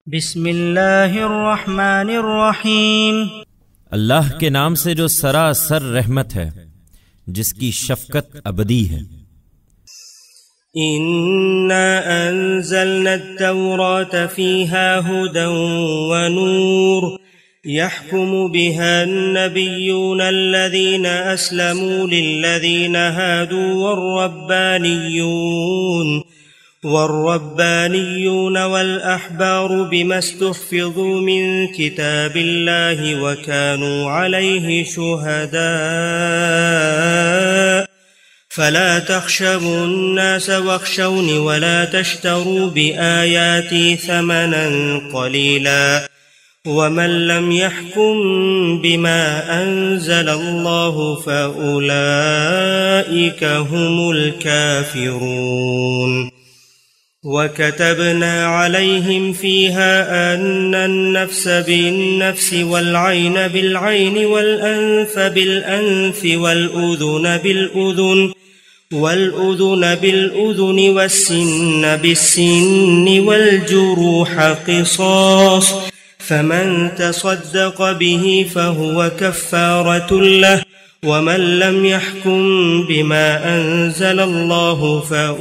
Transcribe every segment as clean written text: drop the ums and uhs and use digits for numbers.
بسم اللہ الرحمن الرحیم، اللہ کے نام سے جو سراسر رحمت ہے، جس کی شفقت ابدی ہے۔ إنا أنزلنا التوراة فيها هدى ونور يحكم بها النبيون الذين أسلموا للذين هادوا والربانيون والأحبار بما استحفظوا من كتاب الله وكانوا عليه شهداء فلا تخشوا الناس واخشوني ولا تشتروا بآياتي ثمنا قليلا ومن لم يحكم بما أنزل الله فأولئك هم الكافرون وكتبنا عليهم فيها أن النفس بالنفس والعين بالعين والأنف بالأنف والأذن بالأذن والسن بالسن والجروح قصاص فمن تصدق به فهو كفارة له ومن لم يحكم بما أنزل الله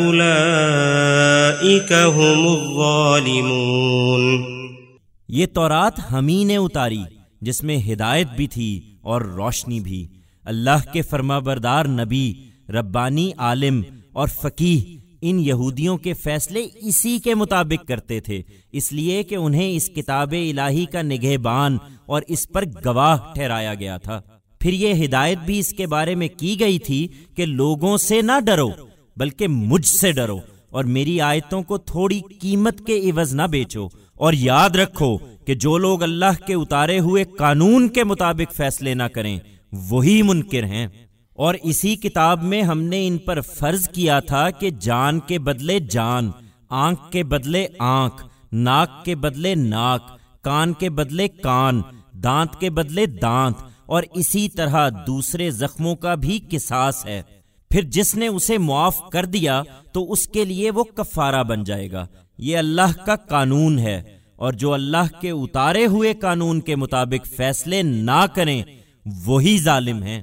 فأولئك هم الظالمون۔ یہ تورات ہمیں نے اتاری جس میں ہدایت بھی تھی اور روشنی بھی۔ اللہ کے فرمانبردار نبی، ربانی عالم اور فقیہ ان یہودیوں کے فیصلے اسی کے مطابق کرتے تھے، اس لیے کہ انہیں اس کتاب الہی کا نگہبان اور اس پر گواہ ٹھہرایا گیا تھا۔ پھر یہ ہدایت بھی اس کے بارے میں کی گئی تھی کہ لوگوں سے نہ ڈرو بلکہ مجھ سے ڈرو، اور میری آیتوں کو تھوڑی قیمت کے عوض نہ بیچو، اور یاد رکھو کہ جو لوگ اللہ کے اتارے ہوئے قانون کے مطابق فیصلے نہ کریں وہی منکر ہیں۔ اور اسی کتاب میں ہم نے ان پر فرض کیا تھا کہ جان کے بدلے جان، آنکھ کے بدلے آنکھ، ناک کے بدلے ناک، کان کے بدلے کان، دانت کے بدلے دانت، اور اسی طرح دوسرے زخموں کا بھی قصاص ہے۔ پھر جس نے اسے معاف کر دیا تو اس کے لیے وہ کفارہ بن جائے گا۔ یہ اللہ کا قانون ہے، اور جو اللہ کے اتارے ہوئے قانون کے مطابق فیصلے نہ کریں وہی ظالم ہیں۔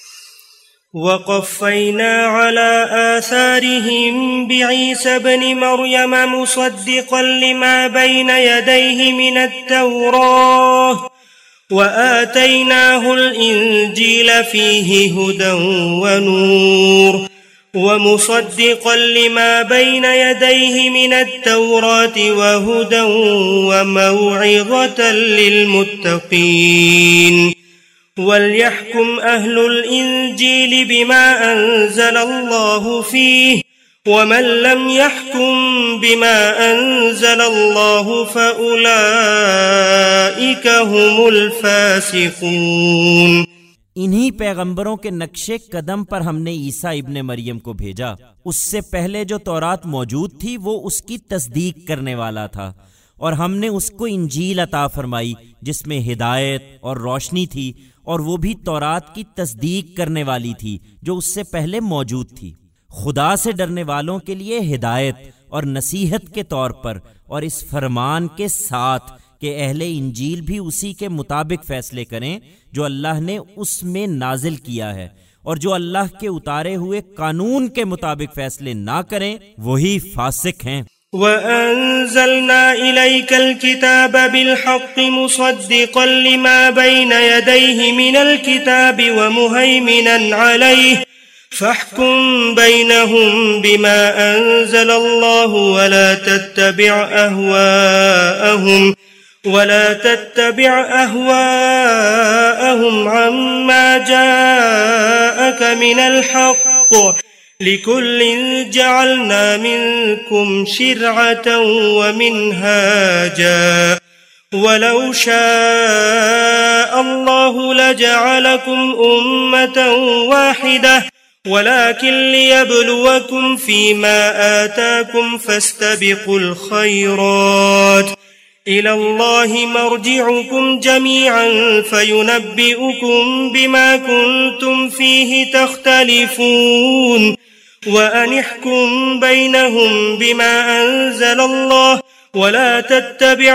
وقفينا على آثارهم بعيسى ابن مريم مصدقا لما بين يديه من التوراة وآتيناه الإنجيل فيه هدى ونور ومصدقا لما بين يديه من التوراة وهدى وموعظة للمتقين وليحكم أهل الإنجيل بما أنزل الله فيه ومن لم يحكم بما أنزل الله فأولئك هم الفاسقون۔ انہی پیغمبروں کے نقش قدم پر ہم نے عیسیٰ ابن مریم کو بھیجا۔ اس سے پہلے جو تورات موجود تھی وہ اس کی تصدیق کرنے والا تھا، اور ہم نے اس کو انجیل عطا فرمائی جس میں ہدایت اور روشنی تھی، اور وہ بھی تورات کی تصدیق کرنے والی تھی جو اس سے پہلے موجود تھی، خدا سے ڈرنے والوں کے لیے ہدایت اور نصیحت کے طور پر، اور اس فرمان کے ساتھ کہ اہل انجیل بھی اسی کے مطابق فیصلے کریں جو اللہ نے اس میں نازل کیا ہے، اور جو اللہ کے اتارے ہوئے قانون کے مطابق فیصلے نہ کریں وہی فاسق ہیں۔ وَأَنزَلْنَا إِلَيْكَ الْكِتَابَ بِالْحَقِّ مُصَدِّقًا لِمَا بَيْنَ يَدَيْهِ مِنَ الْكِتَابِ وَمُهَيْمِنًا عَلَيْهِ فَاحْكُم بَيْنَهُم بِمَا أَنزَلَ اللَّهُ وَلَا تَتَّبِعْ أَهْوَاءَهُمْ عَمَّا جَاءَكَ مِنَ الْحَقِّ لِكُلٍّ جَعَلْنَا مِنكُمْ شِرْعَةً وَمِنْهَاجًا وَلَوْ شَاءَ اللَّهُ لَجَعَلَكُمْ أُمَّةً وَاحِدَةً وَلَكِنْ لِيَبْلُوَكُمْ فِيمَا آتَاكُمْ فَاسْتَبِقُوا الْخَيْرَاتِ إِلَى اللَّهِ مَرْجِعُكُمْ جَمِيعًا فَيُنَبِّئُكُمْ بِمَا كُنْتُمْ فِيهِ تَخْتَلِفُونَ وَأَنِ احْكُمْ بَيْنَهُمْ بِمَا أَنزَلَ اللَّهُ ولا تتبع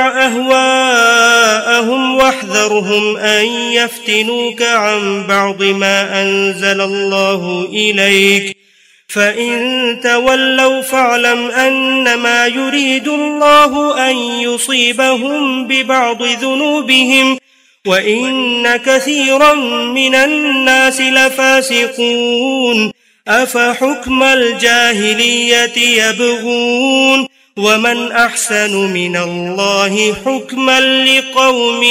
أهواءهم واحذرهم أن يفتنوك عن بعض ما أنزل الله إليك فإن تولوا فاعلم أنما يريد الله أن يصيبهم ببعض ذنوبهم وإن كثيرا من الناس لفاسقون أفحكم الجاهلية يبغون ومن أحسن من الله حكما لقوم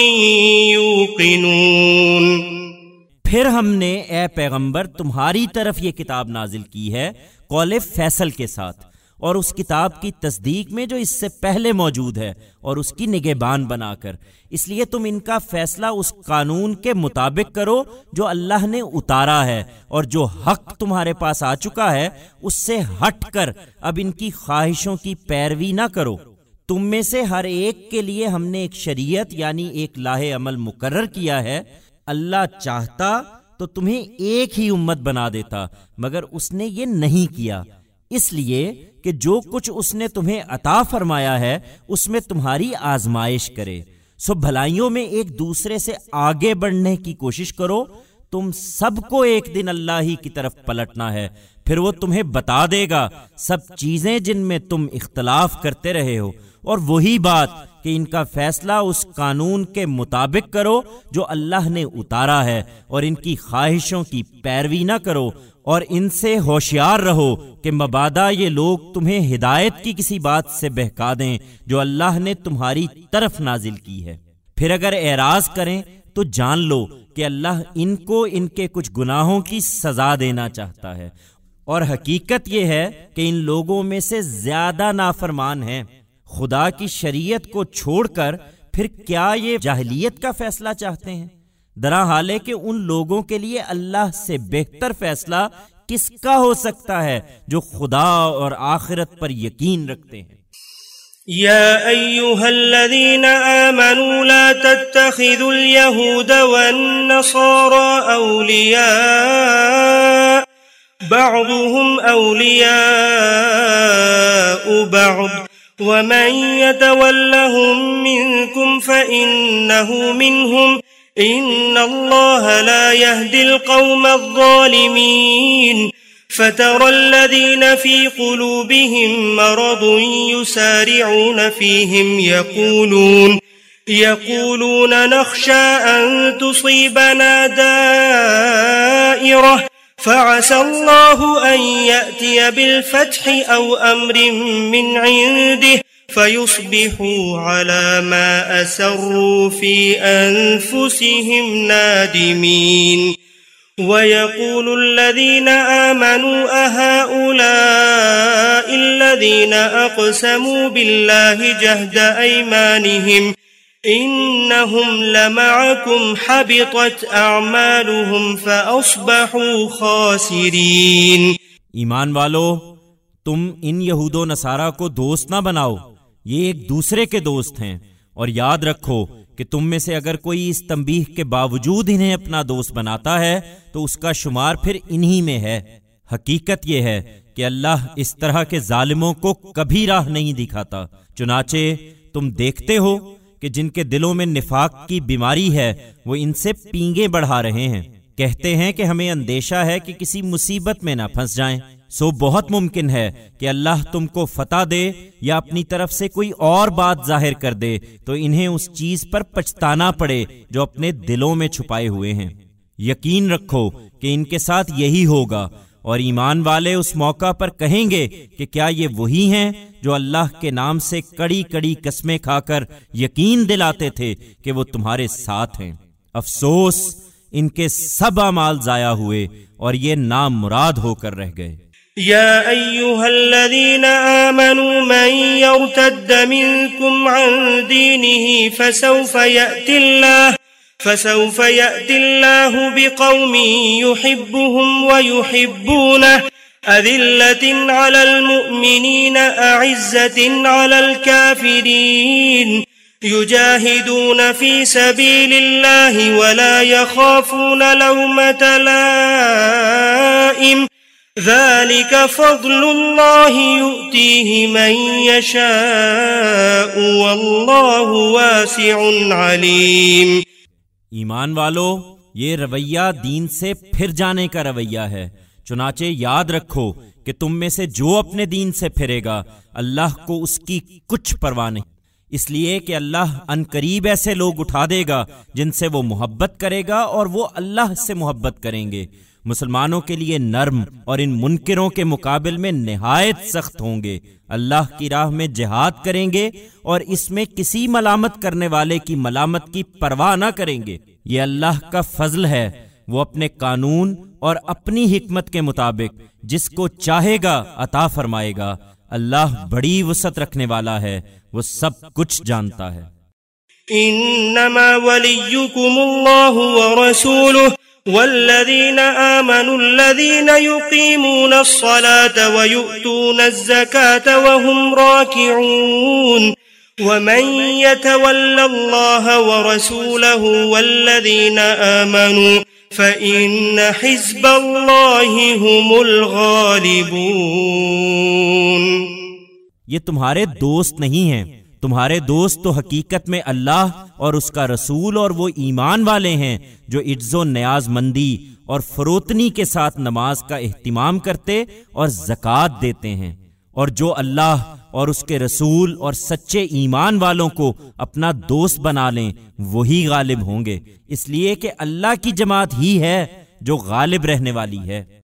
يوقنون۔ پھر ہم نے اے پیغمبر تمہاری طرف یہ کتاب نازل کی ہے قول فیصل کے ساتھ، اور اس کتاب کی تصدیق میں جو اس سے پہلے موجود ہے، اور اس کی نگہبان بنا کر، اس لیے تم ان کا فیصلہ اس قانون کے مطابق کرو جو اللہ نے اتارا ہے، اور جو حق تمہارے پاس آ چکا ہے اس سے ہٹ کر اب ان کی خواہشوں کی پیروی نہ کرو۔ تم میں سے ہر ایک کے لیے ہم نے ایک شریعت یعنی ایک لاہ عمل مقرر کیا ہے۔ اللہ چاہتا تو تمہیں ایک ہی امت بنا دیتا، مگر اس نے یہ نہیں کیا، اس لیے کہ جو کچھ اس نے تمہیں عطا فرمایا ہے اس میں تمہاری آزمائش کرے۔ سو بھلائیوں میں ایک دوسرے سے آگے بڑھنے کی کوشش کرو۔ تم سب کو ایک دن اللہ ہی کی طرف پلٹنا ہے، پھر وہ تمہیں بتا دے گا سب چیزیں جن میں تم اختلاف کرتے رہے ہو، اور وہی بات کہ ان کا فیصلہ اس قانون کے مطابق کرو جو اللہ نے اتارا ہے، اور ان کی خواہشوں کی پیروی نہ کرو، اور ان سے ہوشیار رہو کہ مبادا یہ لوگ تمہیں ہدایت کی کسی بات سے بہکا دیں جو اللہ نے تمہاری طرف نازل کی ہے۔ پھر اگر اعراض کریں تو جان لو کہ اللہ ان کو ان کے کچھ گناہوں کی سزا دینا چاہتا ہے، اور حقیقت یہ ہے کہ ان لوگوں میں سے زیادہ نافرمان ہیں۔ خدا کی شریعت کو چھوڑ کر پھر کیا یہ جاہلیت کا فیصلہ چاہتے ہیں؟ درا حال ہے کہ ان لوگوں کے لیے اللہ سے بہتر فیصلہ کس کا ہو سکتا ہے جو خدا اور آخرت پر یقین رکھتے ہیں۔ يا أيها الذين آمنوا لا تتخذوا اليهود والنصارى أولياء بعضهم أولياء بعض ومن يتولهم منكم فإنه منهم إن الله لا يهدي القوم الظالمين فترى الذين في قلوبهم مرض يسارعون فيهم يقولون نخشى أن تصيبنا دائرة فعسى الله أن يأتي بالفتح أو أمر من عنده فيصبحوا على ما أسروا في أنفسهم نادمين ويقول الذين آمنوا أهؤلاء الذين أقسموا بالله جهد أيمانهم إنهم لمعكم حبطت أعمالهم فأصبحوا خاسرين۔ ایمان والو، تم ان یہود و نصارہ کو دوست نہ بناؤ، یہ ایک دوسرے کے دوست ہیں، اور یاد رکھو کہ تم میں سے اگر کوئی اس تنبیہ کے باوجود انہیں اپنا دوست بناتا ہے تو اس کا شمار پھر انہی میں ہے۔ حقیقت یہ ہے کہ اللہ اس طرح کے ظالموں کو کبھی راہ نہیں دکھاتا۔ چنانچہ تم دیکھتے ہو کہ جن کے دلوں میں نفاق کی بیماری ہے وہ ان سے پینگیں بڑھا رہے ہیں، کہتے ہیں کہ ہمیں اندیشہ ہے کہ کسی مصیبت میں نہ پھنس جائیں۔ سو بہت ممکن ہے کہ اللہ تم کو فتح دے یا اپنی طرف سے کوئی اور بات ظاہر کر دے تو انہیں اس چیز پر پچھتانا پڑے جو اپنے دلوں میں چھپائے ہوئے ہیں۔ یقین رکھو کہ ان کے ساتھ یہی ہوگا، اور ایمان والے اس موقع پر کہیں گے کہ کیا یہ وہی ہیں جو اللہ کے نام سے کڑی کڑی قسمیں کھا کر یقین دلاتے تھے کہ وہ تمہارے ساتھ ہیں۔ افسوس، ان کے سب اعمال ضائع ہوئے اور یہ نامراد ہو کر رہ گئے۔ يا أيها الذين آمنوا من يرتد منكم عن دينه فسوف يأتي الله بقوم يحبهم ويحبونه أذلة على المؤمنين أعزة على الكافرين يجاهدون في سبيل الله ولا يخافون لومة لائم ذلك فضل الله يؤتيه من يشاء والله واسع عليم۔ ایمان والو، یہ رویہ دین سے پھر جانے کا رویہ ہے، چنانچہ یاد رکھو کہ تم میں سے جو اپنے دین سے پھرے گا اللہ کو اس کی کچھ پرواہ نہیں، اس لیے کہ اللہ عنقریب ایسے لوگ اٹھا دے گا جن سے وہ محبت کرے گا اور وہ اللہ سے محبت کریں گے۔ مسلمانوں کے لیے نرم اور ان منکروں کے مقابل میں نہایت سخت ہوں گے۔ اللہ کی راہ میں جہاد کریں گے اور اس میں کسی ملامت کرنے والے کی ملامت کی پرواہ نہ کریں گے۔ یہ اللہ کا فضل ہے، وہ اپنے قانون اور اپنی حکمت کے مطابق جس کو چاہے گا عطا فرمائے گا۔ اللہ بڑی وسعت رکھنے والا ہے، وہ سب کچھ جانتا ہے۔ انما وليكم الله ورسوله والذين آمنوا الذين يقيمون الصلاة ويؤتون الزكاة وهم راكعون ومن يتول الله ورسوله والذين آمنوا فإن حزب الله هم الغالبون۔ یہ تمہارے دوست نہیں ہیں، تمہارے دوست تو حقیقت میں اللہ اور اس کا رسول اور وہ ایمان والے ہیں جو عجز و نیاز مندی اور فروتنی کے ساتھ نماز کا اہتمام کرتے اور زکوٰۃ دیتے ہیں، اور جو اللہ اور اس کے رسول اور سچے ایمان والوں کو اپنا دوست بنا لیں وہی غالب ہوں گے، اس لیے کہ اللہ کی جماعت ہی ہے جو غالب رہنے والی ہے۔